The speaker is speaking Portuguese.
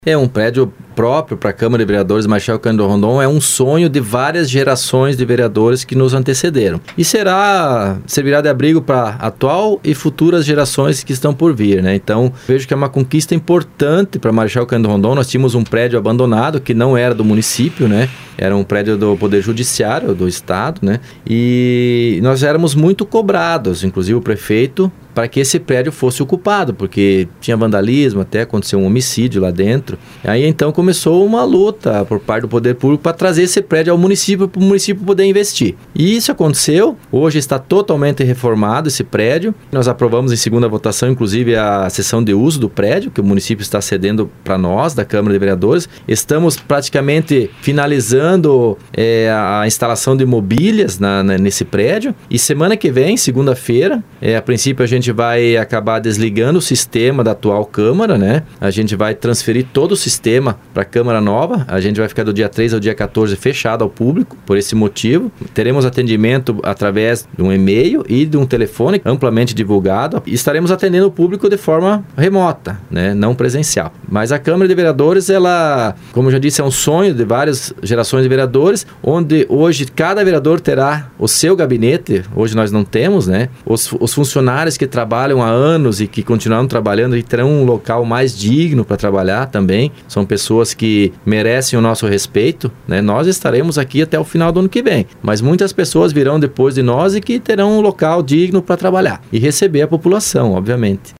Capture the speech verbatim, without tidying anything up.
É um prédio próprio para a Câmara de Vereadores Marechal Cândido Rondon, é um sonho de várias gerações de vereadores que nos antecederam. E será, servirá de abrigo para atual e futuras gerações que estão por vir, né? Então, vejo que é uma conquista importante para Marechal Cândido Rondon. Nós tínhamos um prédio abandonado que não era do município, né? Era um prédio do Poder Judiciário do Estado, né? E nós éramos muito cobrados, inclusive o prefeito, para que esse prédio fosse ocupado, porque tinha vandalismo, até aconteceu um homicídio lá dentro. Aí então começou uma luta por parte do poder público para trazer esse prédio ao município, para o município poder investir. E isso aconteceu, hoje está totalmente reformado esse prédio. Nós aprovamos em segunda votação, inclusive, a cessão de uso do prédio, que o município está cedendo para nós, da Câmara de Vereadores. Estamos praticamente finalizando é, a instalação de mobílias na, na, nesse prédio. E semana que vem, segunda-feira, é, a princípio a gente A gente vai acabar desligando o sistema da atual Câmara, né? A gente vai transferir todo o sistema para a Câmara nova. A gente vai ficar do dia três ao dia quatorze fechado ao público, por esse motivo. Teremos atendimento através de um e-mail e de um telefone amplamente divulgado. E estaremos atendendo o público de forma remota, né? Não presencial. Mas a Câmara de Vereadores, ela, como eu já disse, é um sonho de várias gerações de vereadores, onde hoje cada vereador terá o seu gabinete. Hoje nós não temos, né? Os, os funcionários que trabalham há anos e que continuam trabalhando e terão um local mais digno para trabalhar também. São pessoas que merecem o nosso respeito, né? Nós estaremos aqui até o final do ano que vem, mas muitas pessoas virão depois de nós e que terão um local digno para trabalhar e receber a população, obviamente.